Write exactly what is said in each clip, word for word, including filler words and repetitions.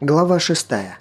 Глава шестая.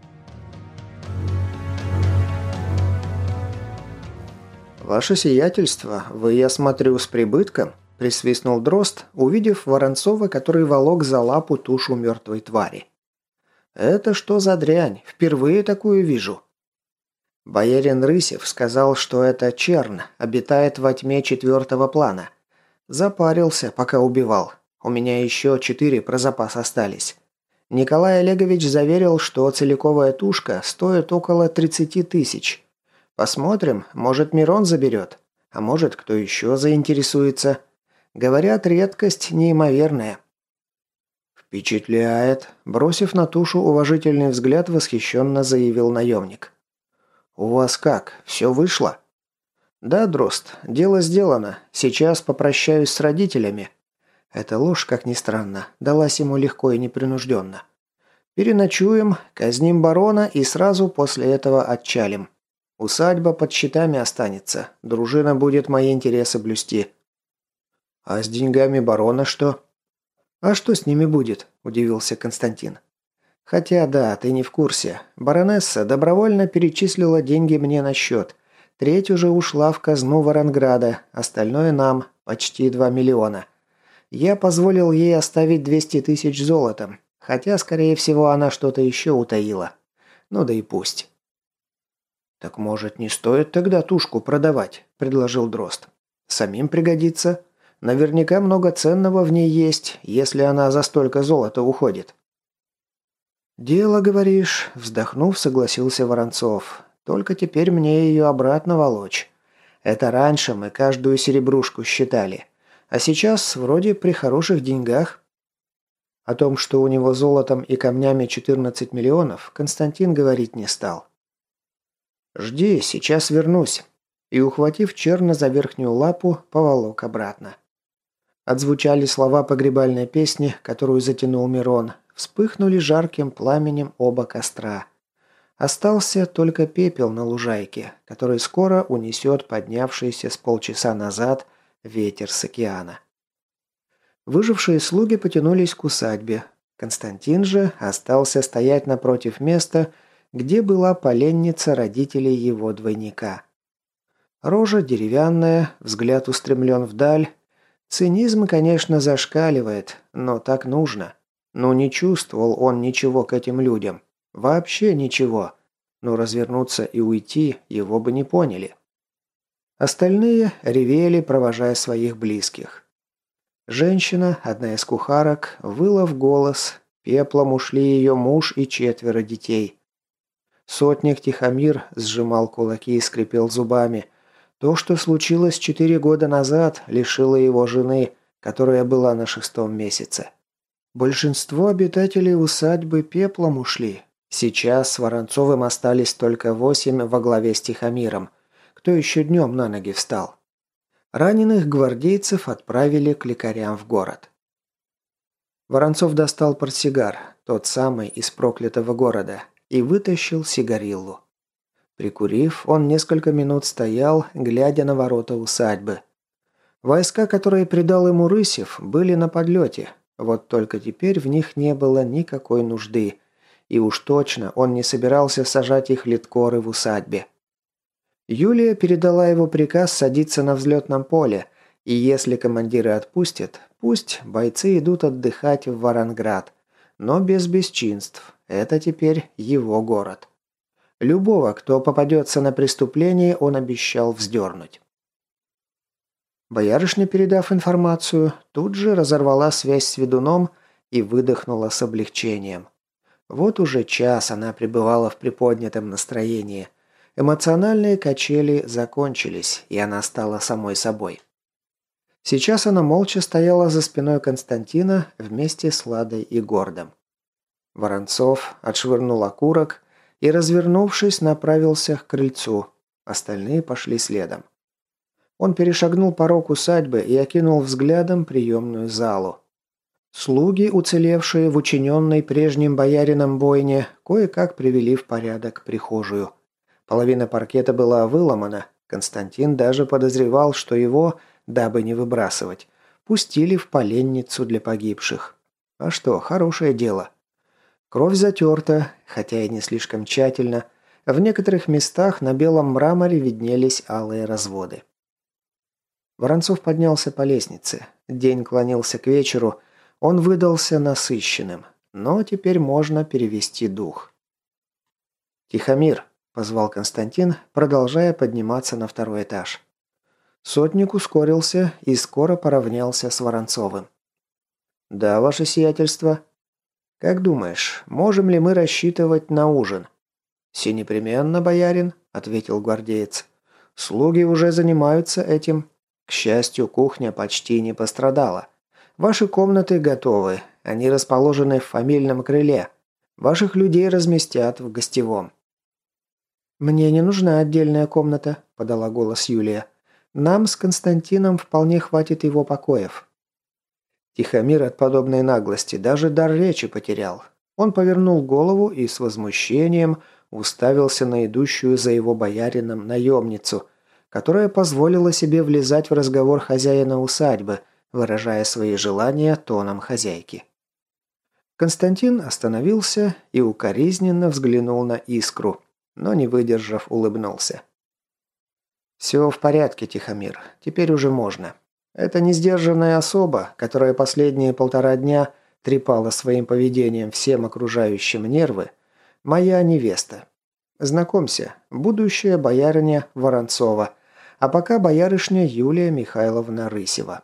«Ваше сиятельство, вы, я смотрю, с прибытком?» – присвистнул Дрозд, увидев Воронцова, который волок за лапу тушу мертвой твари. «Это что за дрянь? Впервые такую вижу». Боярин Рысев сказал, что это черн, обитает во тьме четвертого плана. Запарился, пока убивал. У меня еще четыре про запас остались. Николай Олегович заверил, что целиковая тушка стоит около тридцати тысяч. Посмотрим, может, Мирон заберет, а может, кто еще заинтересуется. Говорят, редкость неимоверная. «Впечатляет», – бросив на тушу уважительный взгляд, восхищенно заявил наемник. «У вас как, все вышло?» «Да, Дрозд, дело сделано. Сейчас попрощаюсь с родителями». Эта ложь, как ни странно, далась ему легко и непринужденно. «Переночуем, казним барона и сразу после этого отчалим. Усадьба под щитами останется, дружина будет мои интересы блюсти». «А с деньгами барона что?» «А что с ними будет?» – удивился Константин. «Хотя да, ты не в курсе. Баронесса добровольно перечислила деньги мне на счет. Треть уже ушла в казну Воронграда, остальное нам, почти два миллиона. Я позволил ей оставить двести тысяч золотом, хотя, скорее всего, она что-то еще утаила. Ну да и пусть». «Так, может, не стоит тогда тушку продавать?» – предложил Дрозд. «Самим пригодится. Наверняка много ценного в ней есть, если она за столько золота уходит». «Дело, говоришь», – вздохнув, согласился Воронцов. «Только теперь мне ее обратно волочь. Это раньше мы каждую серебрушку считали. А сейчас вроде при хороших деньгах». О том, что у него золотом и камнями четырнадцать миллионов, Константин говорить не стал. «Жди, сейчас вернусь», и, ухватив черна за верхнюю лапу, поволок обратно. Отзвучали слова погребальной песни, которую затянул Мирон, вспыхнули жарким пламенем оба костра. Остался только пепел на лужайке, который скоро унесет поднявшийся с полчаса назад ветер с океана. Выжившие слуги потянулись к усадьбе. Константин же остался стоять напротив места, где была поленница родителей его двойника. Рожа деревянная, взгляд устремлен вдаль. Цинизм, конечно, зашкаливает, но так нужно. Но не чувствовал он ничего к этим людям. Вообще ничего. Но развернуться и уйти его бы не поняли. Остальные ревели, провожая своих близких. Женщина, одна из кухарок, выла в голос. Пеплом ушли ее муж и четверо детей. Сотник Тихомир сжимал кулаки и скрипел зубами. То, что случилось четыре года назад, лишило его жены, которая была на шестом месяце. Большинство обитателей усадьбы пеплом ушли. Сейчас с Воронцовым остались только восемь во главе с Тихомиром. Кто еще днем на ноги встал? Раненых гвардейцев отправили к лекарям в город. Воронцов достал портсигар, тот самый из проклятого города, и вытащил сигариллу. Прикурив, он несколько минут стоял, глядя на ворота усадьбы. Войска, которые придал ему Рысев, были на подлете, вот только теперь в них не было никакой нужды, и уж точно он не собирался сажать их литкоры в усадьбе. Юлия передала его приказ садиться на взлетном поле, и если командиры отпустят, пусть бойцы идут отдыхать в Воронград, но без бесчинств, это теперь его город. Любого, кто попадется на преступление, он обещал вздернуть. Боярышня, передав информацию, тут же разорвала связь с ведуном и выдохнула с облегчением. Вот уже час она пребывала в приподнятом настроении. Эмоциональные качели закончились, и она стала самой собой. Сейчас она молча стояла за спиной Константина вместе с Ладой и Гордом. Воронцов отшвырнул окурок и, развернувшись, направился к крыльцу. Остальные пошли следом. Он перешагнул порог усадьбы и окинул взглядом приемную залу. Слуги, уцелевшие в учиненной прежним боярином бойне, кое-как привели в порядок прихожую. Половина паркета была выломана. Константин даже подозревал, что его, дабы не выбрасывать, пустили в поленницу для погибших. А что, хорошее дело. Кровь затерта, хотя и не слишком тщательно. В некоторых местах на белом мраморе виднелись алые разводы. Воронцов поднялся по лестнице. День клонился к вечеру. Он выдался насыщенным. Но теперь можно перевести дух. «Тихомир», – позвал Константин, продолжая подниматься на второй этаж. Сотник ускорился и скоро поравнялся с Воронцовым. «Да, ваше сиятельство». «Как думаешь, можем ли мы рассчитывать на ужин?» «Все непременно, боярин», – ответил гвардеец. «Слуги уже занимаются этим. К счастью, кухня почти не пострадала. Ваши комнаты готовы. Они расположены в фамильном крыле. Ваших людей разместят в гостевом». «Мне не нужна отдельная комната», – подала голос Юлия. «Нам с Константином вполне хватит его покоев». Тихомир от подобной наглости даже дар речи потерял. Он повернул голову и с возмущением уставился на идущую за его боярином наемницу, которая позволила себе влезать в разговор хозяина усадьбы, выражая свои желания тоном хозяйки. Константин остановился и укоризненно взглянул на Искру, но, не выдержав, улыбнулся. «Все в порядке, Тихомир. Теперь уже можно. Это несдержанная особа, которая последние полтора дня трепала своим поведением всем окружающим нервы, моя невеста. Знакомься, будущая боярыня Воронцова, а пока боярышня Юлия Михайловна Рысева».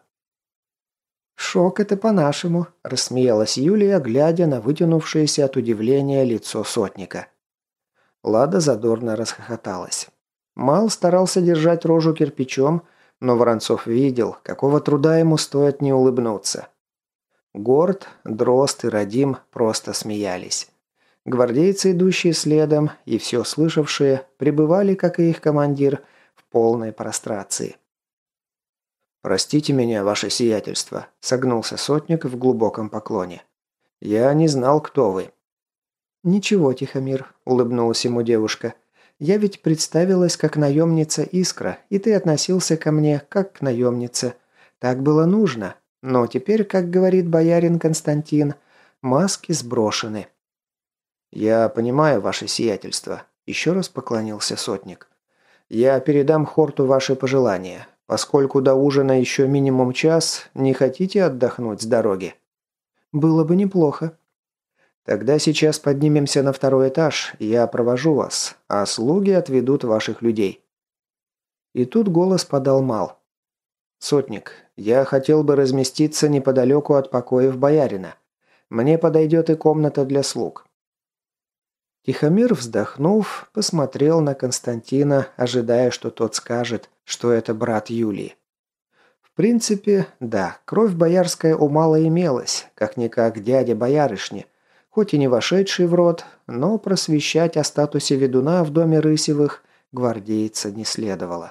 «Шок это по-нашему», – рассмеялась Юлия, глядя на вытянувшееся от удивления лицо сотника. Лада задорно расхохоталась. Мал старался держать рожу кирпичом, но Воронцов видел, какого труда ему стоит не улыбнуться. Горд, Дрозд и Радим просто смеялись. Гвардейцы, идущие следом, и все слышавшие, пребывали, как и их командир, в полной прострации. «Простите меня, ваше сиятельство», – согнулся сотник в глубоком поклоне. «Я не знал, кто вы». «Ничего, Тихомир», – улыбнулась ему девушка. «Я ведь представилась как наемница Искра, и ты относился ко мне как к наемнице. Так было нужно. Но теперь, как говорит боярин Константин, маски сброшены». «Я понимаю ваше сиятельство», – еще раз поклонился сотник. «Я передам Хорту ваши пожелания. Поскольку до ужина еще минимум час, не хотите отдохнуть с дороги?» «Было бы неплохо». «Тогда сейчас поднимемся на второй этаж, я провожу вас, а слуги отведут ваших людей». И тут голос подал Мал. «Сотник, я хотел бы разместиться неподалеку от покоев боярина. Мне подойдет и комната для слуг». Тихомир, вздохнув, посмотрел на Константина, ожидая, что тот скажет, что это брат Юлии. В принципе, да, кровь боярская у Мала имелась, как-никак дядя боярышни, хоть и не вошедший в род, но просвещать о статусе ведуна в доме Рысевых гвардейца не следовало.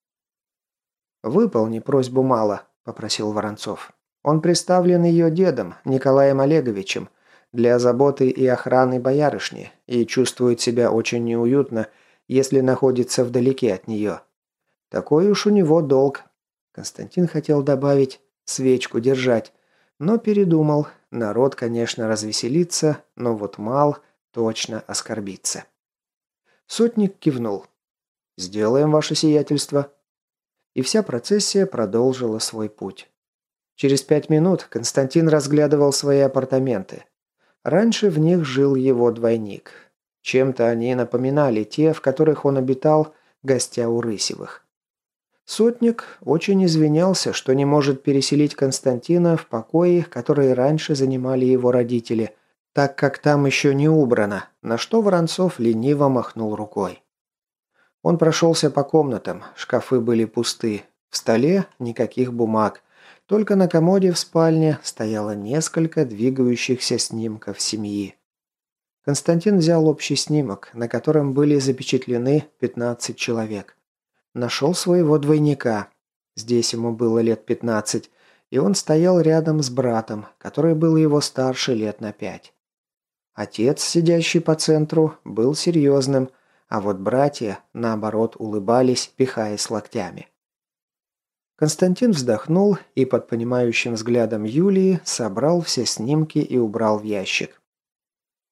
«Выполни просьбу Мала», – попросил Воронцов. «Он представлен ее дедом, Николаем Олеговичем, для заботы и охраны боярышни, и чувствует себя очень неуютно, если находится вдалеке от нее. Такой уж у него долг». Константин хотел добавить «свечку держать», но передумал. Народ, конечно, развеселится, но вот Мал точно оскорбится. Сотник кивнул. «Сделаем ваше сиятельство». И вся процессия продолжила свой путь. Через пять минут Константин разглядывал свои апартаменты. Раньше в них жил его двойник. Чем-то они напоминали те, в которых он обитал, гостя у Рысевых. Сотник очень извинялся, что не может переселить Константина в покои, которые раньше занимали его родители, так как там еще не убрано, на что Воронцов лениво махнул рукой. Он прошелся по комнатам, шкафы были пусты, в столе никаких бумаг, только на комоде в спальне стояло несколько двигающихся снимков семьи. Константин взял общий снимок, на котором были запечатлены пятнадцать человек. Нашел своего двойника. Здесь ему было лет пятнадцать, и он стоял рядом с братом, который был его старше лет на пять. Отец, сидящий по центру, был серьезным, а вот братья, наоборот, улыбались, пихаясь локтями. Константин вздохнул и под понимающим взглядом Юлии собрал все снимки и убрал в ящик.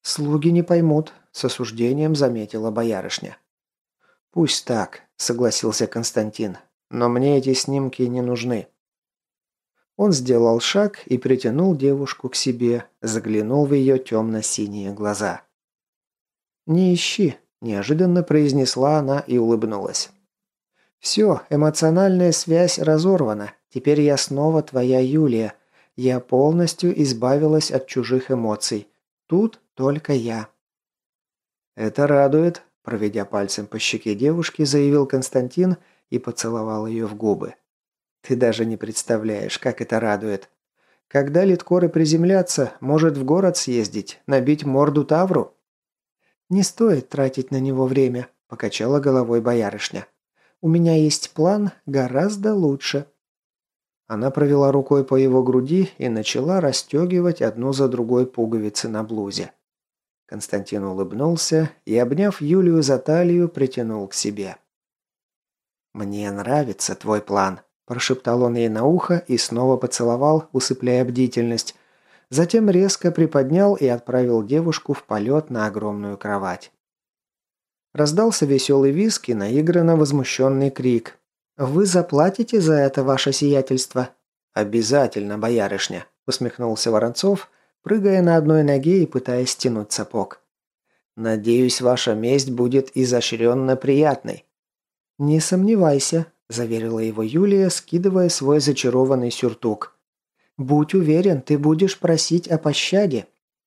«Слуги не поймут», – с осуждением заметила боярышня. «Пусть так», – согласился Константин, – «но мне эти снимки не нужны». Он сделал шаг и притянул девушку к себе, заглянул в ее темно-синие глаза. «Не ищи», – неожиданно произнесла она и улыбнулась. «Все, эмоциональная связь разорвана. Теперь я снова твоя Юлия. Я полностью избавилась от чужих эмоций. Тут только я». «Это радует», – проведя пальцем по щеке девушки, заявил Константин и поцеловал ее в губы. «Ты даже не представляешь, как это радует. Когда литкоры приземлятся, может в город съездить, набить морду Тавру?» «Не стоит тратить на него время», – покачала головой боярышня. «У меня есть план гораздо лучше». Она провела рукой по его груди и начала расстегивать одну за другой пуговицы на блузе. Константин улыбнулся и, обняв Юлию за талию, притянул к себе. «Мне нравится твой план», – прошептал он ей на ухо и снова поцеловал, усыпляя бдительность. Затем резко приподнял и отправил девушку в полет на огромную кровать. Раздался веселый визг и наигранно возмущенный крик. «Вы заплатите за это, ваше сиятельство?» «Обязательно, боярышня», – усмехнулся Воронцов, прыгая на одной ноге и пытаясь стянуть сапог. «Надеюсь, ваша месть будет изощренно приятной». «Не сомневайся», – заверила его Юлия, скидывая свой зачарованный сюртук. «Будь уверен, ты будешь просить о пощаде».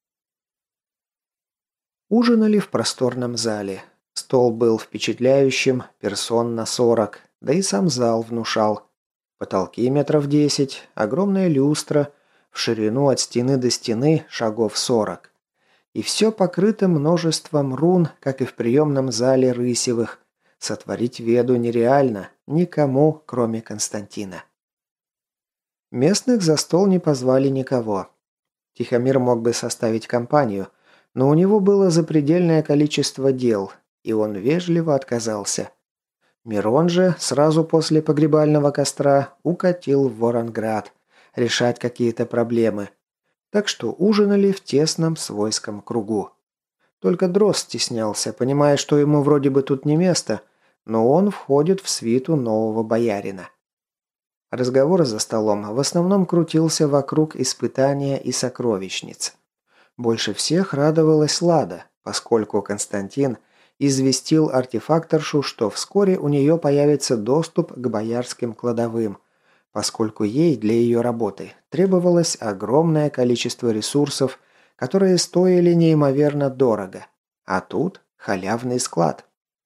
Ужинали в просторном зале. Стол был впечатляющим, персон на сорок, да и сам зал внушал. Потолки метров десять, огромная люстра, в ширину от стены до стены шагов сорок. И все покрыто множеством рун, как и в приемном зале Рысевых. Сотворить веду нереально, никому, кроме Константина. Местных за стол не позвали никого. Тихомир мог бы составить компанию, но у него было запредельное количество дел, и он вежливо отказался. Мирон же сразу после погребального костра укатил в Воронград решать какие-то проблемы. Так что ужинали в тесном свойском кругу. Только Дрозд стеснялся, понимая, что ему вроде бы тут не место, но он входит в свиту нового боярина. Разговор за столом в основном крутился вокруг испытания и сокровищниц. Больше всех радовалась Лада, поскольку Константин известил артефакторшу, что вскоре у нее появится доступ к боярским кладовым, поскольку ей для ее работы требовалось огромное количество ресурсов, которые стоили неимоверно дорого. А тут халявный склад.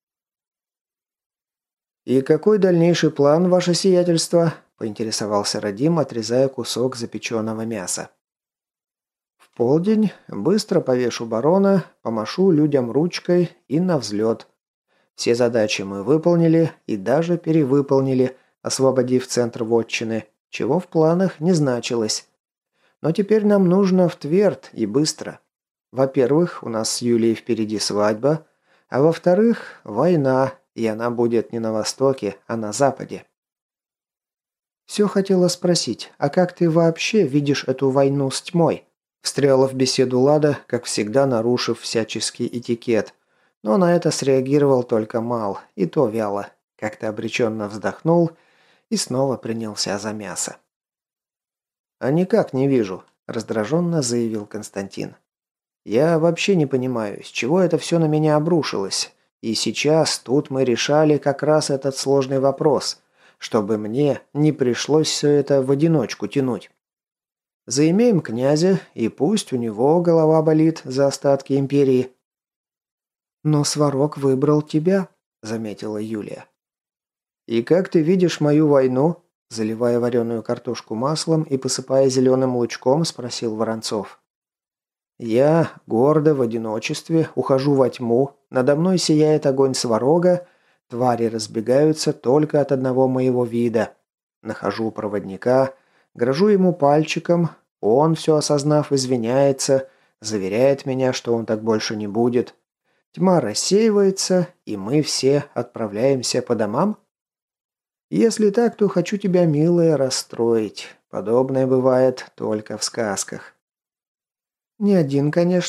«И какой дальнейший план, ваше сиятельство?» – поинтересовался Радим, отрезая кусок запеченного мяса. «В полдень быстро повешу барона, помашу людям ручкой и на взлет. Все задачи мы выполнили и даже перевыполнили, освободив центр вотчины, чего в планах не значилось. Но теперь нам нужно в Тверд и быстро. Во-первых, у нас с Юлией впереди свадьба, а во-вторых, война, и она будет не на востоке, а на западе». «Все хотела спросить, а как ты вообще видишь эту войну с тьмой?» Встряла в беседу Лада, как всегда нарушив всяческий этикет. Но на это среагировал только Мал, и то вяло. Как-то обреченно вздохнул и снова принялся за мясо. «А никак не вижу», – раздраженно заявил Константин. «Я вообще не понимаю, с чего это все на меня обрушилось. И сейчас тут мы решали как раз этот сложный вопрос, чтобы мне не пришлось все это в одиночку тянуть. Заимеем князя, и пусть у него голова болит за остатки империи». «Но Сварог выбрал тебя», – заметила Юлия. «И как ты видишь мою войну?» – заливая вареную картошку маслом и посыпая зеленым лучком, спросил Воронцов. «Я, гордо в одиночестве, ухожу во тьму, надо мной сияет огонь Сварога, твари разбегаются только от одного моего вида. Нахожу проводника, грожу ему пальчиком, он, все осознав, извиняется, заверяет меня, что он так больше не будет. Тьма рассеивается, и мы все отправляемся по домам? Если так, то хочу тебя, милая, расстроить. Подобное бывает только в сказках». «Не один, конечно»,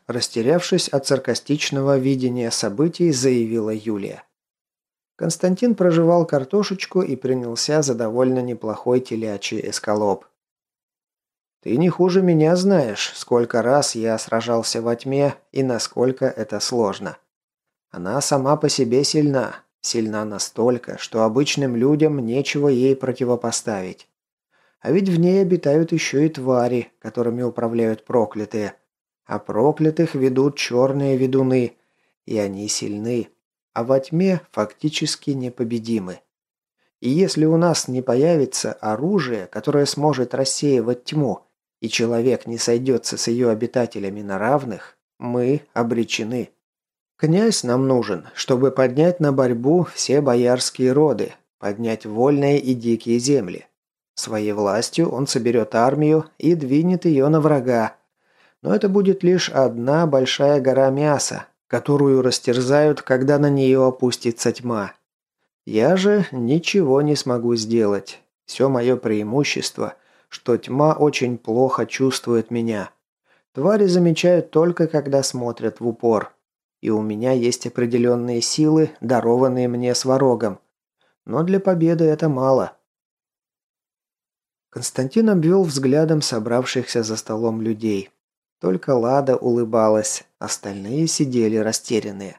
растерявшись от саркастичного видения событий, заявила Юлия. Константин прожевал картошечку и принялся за довольно неплохой телячий эскалоп. «Ты не хуже меня знаешь, сколько раз я сражался во тьме и насколько это сложно. Она сама по себе сильна, сильна настолько, что обычным людям нечего ей противопоставить. А ведь в ней обитают еще и твари, которыми управляют проклятые. А проклятых ведут черные ведуны, и они сильны, а во тьме фактически непобедимы. И если у нас не появится оружие, которое сможет рассеивать тьму, и человек не сойдется с ее обитателями на равных, мы обречены. Князь нам нужен, чтобы поднять на борьбу все боярские роды, поднять вольные и дикие земли. Своей властью он соберет армию и двинет ее на врага. Но это будет лишь одна большая гора мяса, которую растерзают, когда на нее опустится тьма. Я же ничего не смогу сделать. Все мое преимущество, что тьма очень плохо чувствует меня. Твари замечают только, когда смотрят в упор. И у меня есть определенные силы, дарованные мне сварогом. Но для победы это мало. Константин обвел взглядом собравшихся за столом людей. Только Лада улыбалась, остальные сидели растерянные.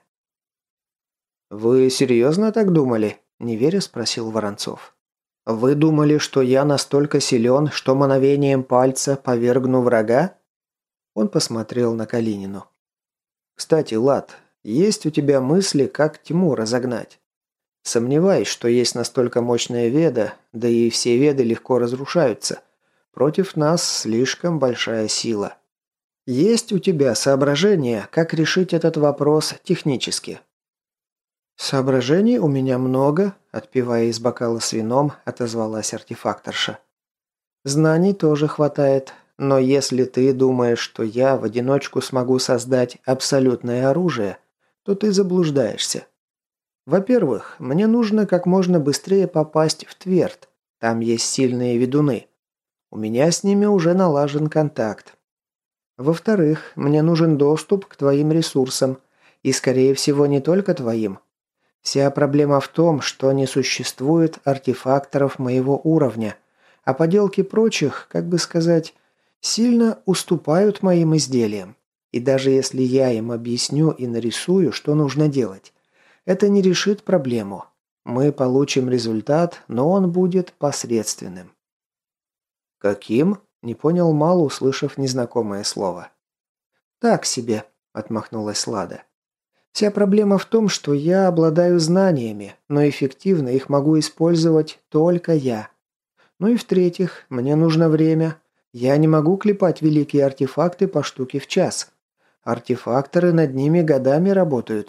«Вы серьезно так думали?» – неверя спросил Воронцов. «Вы думали, что я настолько силен, что мановением пальца повергну врага?» Он посмотрел на Калинину. «Кстати, Лад, есть у тебя мысли, как тьму разогнать? Сомневаюсь, что есть настолько мощная веда, да и все веды легко разрушаются. Против нас слишком большая сила. Есть у тебя соображения, как решить этот вопрос технически?» «Соображений у меня много», – отпивая из бокала с вином, отозвалась артефакторша. «Знаний тоже хватает, но если ты думаешь, что я в одиночку смогу создать абсолютное оружие, то ты заблуждаешься. Во-первых, мне нужно как можно быстрее попасть в Тверд. Там есть сильные ведуны. У меня с ними уже налажен контакт. Во-вторых, мне нужен доступ к твоим ресурсам. И, скорее всего, не только твоим. Вся проблема в том, что не существует артефакторов моего уровня, а поделки прочих, как бы сказать, сильно уступают моим изделиям. И даже если я им объясню и нарисую, что нужно делать, это не решит проблему. Мы получим результат, но он будет посредственным. «Каким?» – не понял Мал, услышав незнакомое слово. «Так себе», – отмахнулась Лада. «Вся проблема в том, что я обладаю знаниями, но эффективно их могу использовать только я. Ну и в-третьих, мне нужно время. Я не могу клепать великие артефакты по штуке в час. Артефакторы над ними годами работают».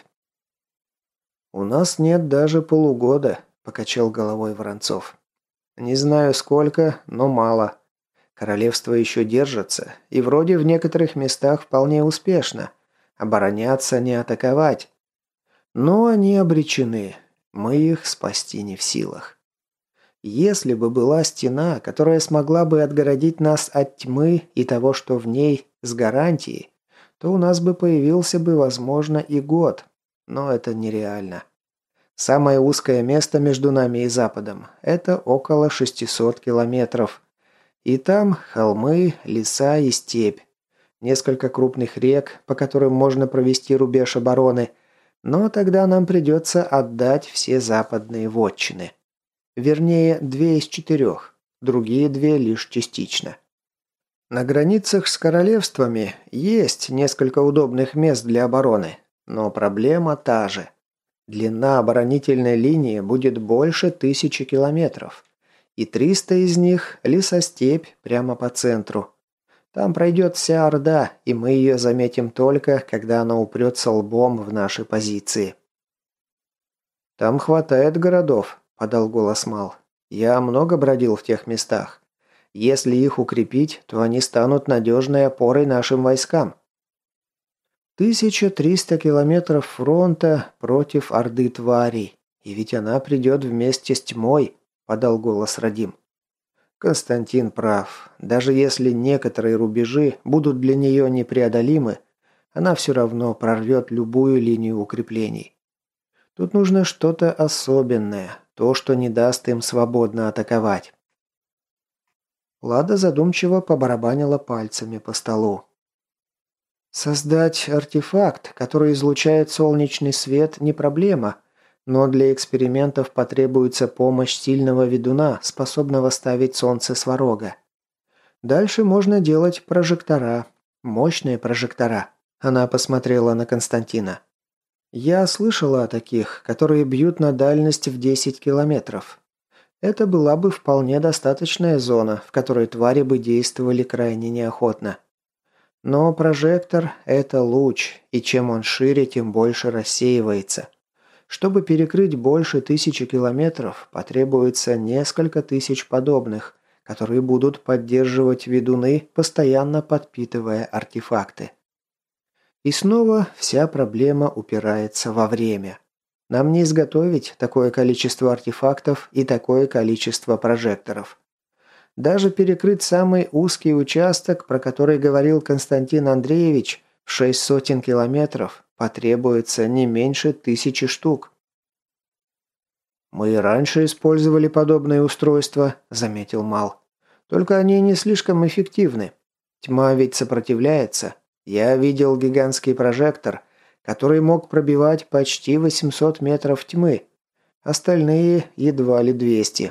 «У нас нет даже полугода», – покачал головой Воронцов. «Не знаю сколько, но мало. Королевство еще держится, и вроде в некоторых местах вполне успешно. Обороняться, не атаковать. Но они обречены. Мы их спасти не в силах. Если бы была стена, которая смогла бы отгородить нас от тьмы и того, что в ней, с гарантией, то у нас бы появился бы, возможно, и год. Но это нереально. Самое узкое место между нами и Западом – это около шестисот километров. И там холмы, леса и степь. Несколько крупных рек, по которым можно провести рубеж обороны, но тогда нам придется отдать все западные вотчины. Вернее, две из четырех, другие две лишь частично. На границах с королевствами есть несколько удобных мест для обороны, но проблема та же. Длина оборонительной линии будет больше тысячи километров, и триста из них – лесостепь прямо по центру. Там пройдет вся Орда, и мы ее заметим только, когда она упрется лбом в наши позиции. «Там хватает городов», – подал голос Мал. «Я много бродил в тех местах. Если их укрепить, то они станут надежной опорой нашим войскам». тысяча триста километров фронта против Орды тварей. И ведь она придет вместе с тьмой», – подал голос Радим. Константин прав. Даже если некоторые рубежи будут для нее непреодолимы, она все равно прорвет любую линию укреплений. Тут нужно что-то особенное, то, что не даст им свободно атаковать. Лада задумчиво побарабанила пальцами по столу. Создать артефакт, который излучает солнечный свет, не проблема, но для экспериментов потребуется помощь сильного ведуна, способного ставить солнце сварога. Дальше можно делать прожектора, мощные прожектора. Она посмотрела на Константина. Я слышала о таких, которые бьют на дальность в десять километров. Это была бы вполне достаточная зона, в которой твари бы действовали крайне неохотно. Но прожектор – это луч, и чем он шире, тем больше рассеивается. Чтобы перекрыть больше тысячи километров, потребуется несколько тысяч подобных, которые будут поддерживать ведуны, постоянно подпитывая артефакты. И снова вся проблема упирается во время. Нам не изготовить такое количество артефактов и такое количество прожекторов. Даже перекрыть самый узкий участок, про который говорил Константин Андреевич, в шесть сотен километров, потребуется не меньше тысячи штук. «Мы и раньше использовали подобные устройства», – заметил Мал. «Только они не слишком эффективны. Тьма ведь сопротивляется. Я видел гигантский прожектор, который мог пробивать почти восемьсот метров тьмы. Остальные едва ли двести».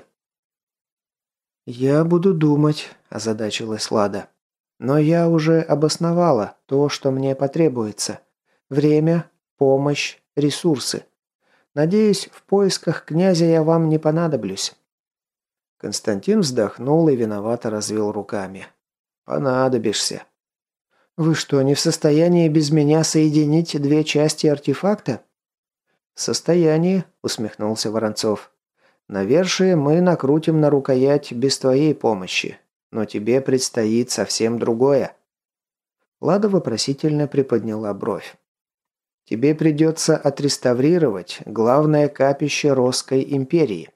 «Я буду думать», – озадачилась Лада. «Но я уже обосновала то, что мне потребуется. Время, помощь, ресурсы. Надеюсь, в поисках князя я вам не понадоблюсь». Константин вздохнул и виновато развел руками. «Понадобишься». «Вы что, не в состоянии без меня соединить две части артефакта?» «В состоянии», – усмехнулся Воронцов. «Навершие мы накрутим на рукоять без твоей помощи, но тебе предстоит совсем другое». Лада вопросительно приподняла бровь. «Тебе придется отреставрировать главное капище Росской империи».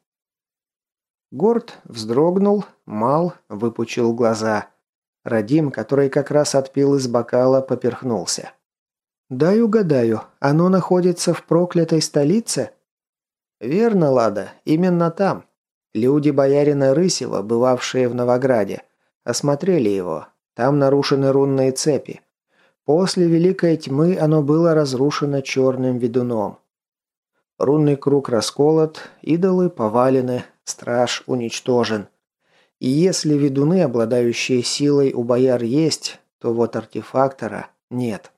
Горд вздрогнул, Мал выпучил глаза. Радим, который как раз отпил из бокала, поперхнулся. «Дай угадаю, оно находится в проклятой столице?» «Верно, Лада, именно там. Люди боярина Рысева, бывавшие в Новограде, осмотрели его. Там нарушены рунные цепи. После Великой Тьмы оно было разрушено черным ведуном. Рунный круг расколот, идолы повалены, страж уничтожен. И если ведуны, обладающие силой, у бояр есть, то вот артефактора нет».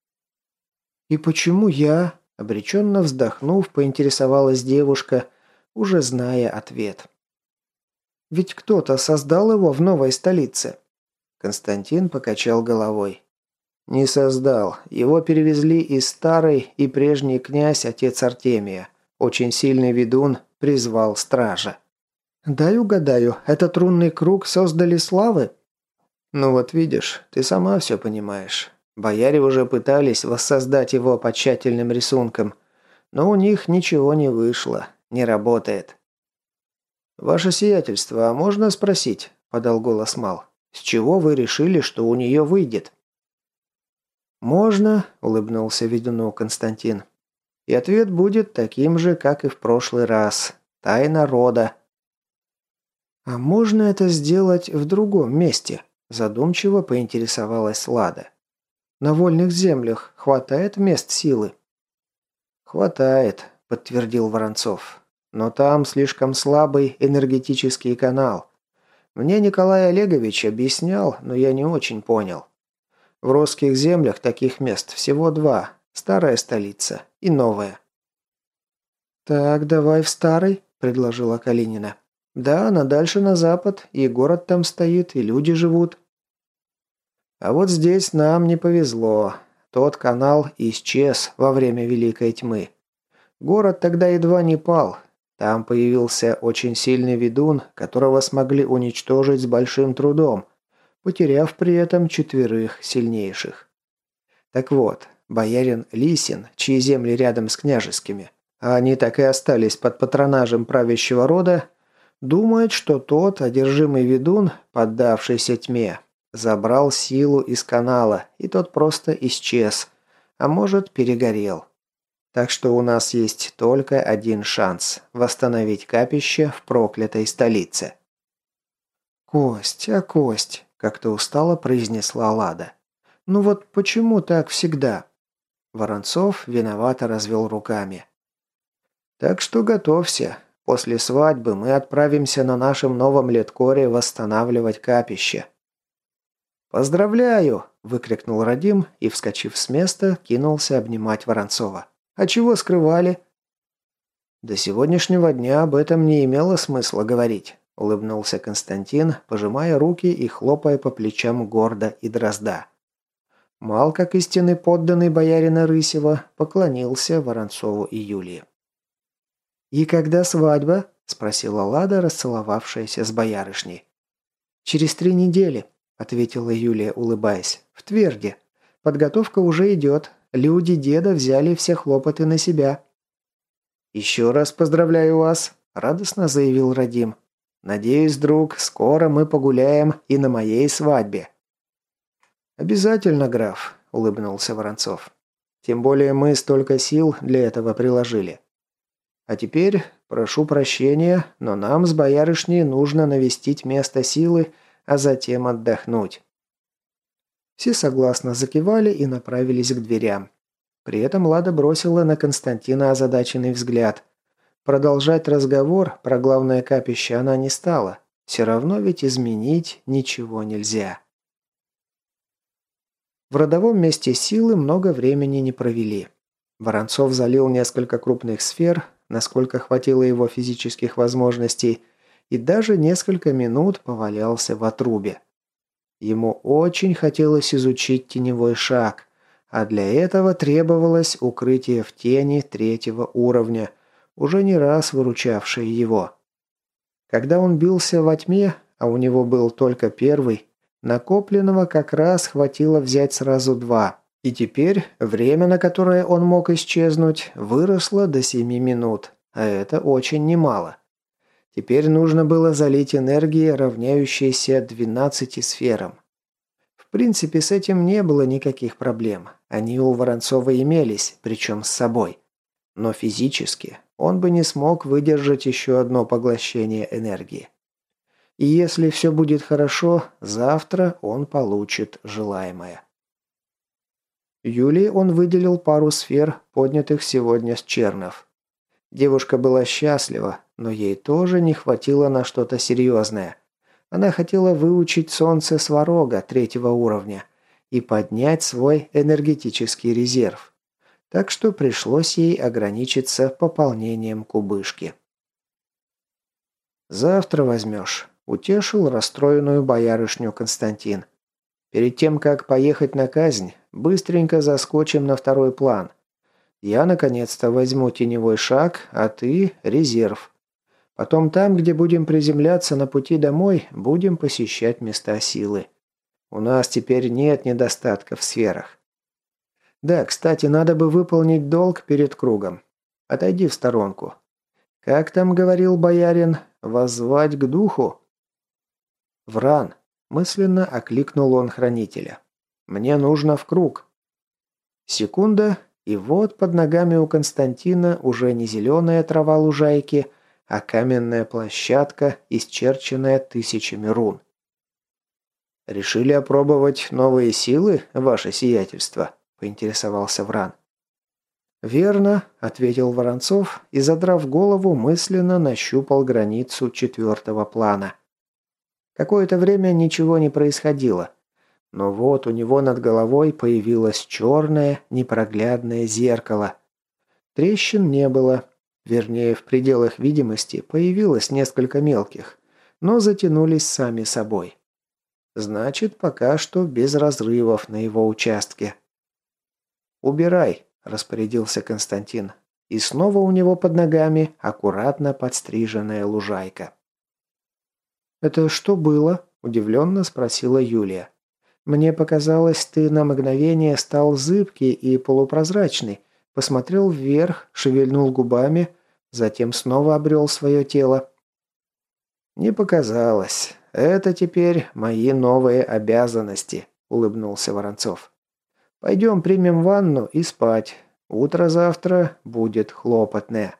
«И почему я?» – обреченно вздохнув, поинтересовалась девушка, уже зная ответ. «Ведь кто-то создал его в новой столице». Константин покачал головой. «Не создал. Его перевезли из старой, и прежний князь, отец Артемия, очень сильный ведун, призвал стража». «Дай угадаю, этот рунный круг создали славы?» «Ну вот видишь, ты сама все понимаешь. Бояре уже пытались воссоздать его по тщательным рисункам, но у них ничего не вышло, не работает». «Ваше сиятельство, а можно спросить?» – подал голос Мал. «С чего вы решили, что у нее выйдет?» «Можно», – улыбнулся ведуну Константин. «И ответ будет таким же, как и в прошлый раз. Тайна рода». «А можно это сделать в другом месте?» – задумчиво поинтересовалась Лада. «На вольных землях хватает мест силы?» «Хватает», – подтвердил Воронцов. «Но там слишком слабый энергетический канал. Мне Николай Олегович объяснял, но я не очень понял. В росских землях таких мест всего два – старая столица и новая». «Так, давай в старой», – предложила Калинина. «Да, она дальше на запад, и город там стоит, и люди живут». «А вот здесь нам не повезло. Тот канал исчез во время Великой Тьмы. Город тогда едва не пал. Там появился очень сильный ведун, которого смогли уничтожить с большим трудом, потеряв при этом четверых сильнейших. Так вот, боярин Лисин, чьи земли рядом с княжескими, а они так и остались под патронажем правящего рода, думает, что тот, одержимый ведун, поддавшийся тьме, забрал силу из канала, и тот просто исчез, а может, перегорел. Так что у нас есть только один шанс – восстановить капище в проклятой столице. «Кость, а Кость», – как-то устало произнесла Лада. «Ну вот почему так всегда?» Воронцов виновато развел руками. «Так что готовься. После свадьбы мы отправимся на нашем новом леткоре восстанавливать капище». «Поздравляю!» – выкрикнул Радим и, вскочив с места, кинулся обнимать Воронцова. «А чего скрывали?» «До сегодняшнего дня об этом не имело смысла говорить», – улыбнулся Константин, пожимая руки и хлопая по плечам Горда и Дрозда. Мал, как истинный подданный боярина Рысева, поклонился Воронцову и Юлии. «И когда свадьба?» – спросила Лада, расцеловавшаяся с боярышней. «Через три недели», – ответила Юлия, улыбаясь. «В Тверде. Подготовка уже идет. Люди деда взяли все хлопоты на себя». «Еще раз поздравляю вас», – радостно заявил Радим. «Надеюсь, друг, скоро мы погуляем и на моей свадьбе». «Обязательно, граф», – улыбнулся Воронцов. «Тем более мы столько сил для этого приложили. А теперь, прошу прощения, но нам с боярышней нужно навестить место силы, а затем отдохнуть». Все согласно закивали и направились к дверям. При этом Лада бросила на Константина озадаченный взгляд. Продолжать разговор про главное капище она не стала. Все равно ведь изменить ничего нельзя. В родовом месте силы много времени не провели. Воронцов залил несколько крупных сфер, насколько хватило его физических возможностей, и даже несколько минут повалялся в отрубе. Ему очень хотелось изучить теневой шаг, а для этого требовалось укрытие в тени третьего уровня, уже не раз выручавшее его. Когда он бился во тьме, а у него был только первый, накопленного как раз хватило взять сразу два, и теперь время, на которое он мог исчезнуть, выросло до семи минут, а это очень немало. Теперь нужно было залить энергии, равняющейся двенадцати сферам. В принципе, с этим не было никаких проблем. Они у Воронцова имелись, причем с собой. Но физически он бы не смог выдержать еще одно поглощение энергии. И если все будет хорошо, завтра он получит желаемое. Юлии он выделил пару сфер, поднятых сегодня с чернов. Девушка была счастлива, но ей тоже не хватило на что-то серьезное. Она хотела выучить солнце сварога третьего уровня и поднять свой энергетический резерв. Так что пришлось ей ограничиться пополнением кубышки. «Завтра возьмешь», – утешил расстроенную боярышню Константин. «Перед тем, как поехать на казнь, быстренько заскочим на второй план. Я, наконец-то, возьму теневой шаг, а ты – резерв. Потом там, где будем приземляться на пути домой, будем посещать места силы. У нас теперь нет недостатка в сферах. Да, кстати, надо бы выполнить долг перед кругом. Отойди в сторонку. Как там говорил боярин, воззвать к духу?» «Вран», – мысленно окликнул он хранителя. «Мне нужно в круг». Секунда, и вот под ногами у Константина уже не зеленая трава лужайки, а каменная площадка, исчерченная тысячами рун. «Решили опробовать новые силы, ваше сиятельство?» – поинтересовался Вран. «Верно», – ответил Воронцов и, задрав голову, мысленно нащупал границу четвертого плана. Какое-то время ничего не происходило. Но вот у него над головой появилось черное, непроглядное зеркало. Трещин не было. Вернее, в пределах видимости появилось несколько мелких, но затянулись сами собой. Значит, пока что без разрывов на его участке. «Убирай», – распорядился Константин. И снова у него под ногами аккуратно подстриженная лужайка. «Это что было?» – удивленно спросила Юлия. «Мне показалось, ты на мгновение стал зыбкий и полупрозрачный, посмотрел вверх, шевельнул губами, затем снова обрел свое тело». «Не показалось. Это теперь мои новые обязанности», – улыбнулся Воронцов. Пойдем примем ванну и спать. Утро завтра будет хлопотное».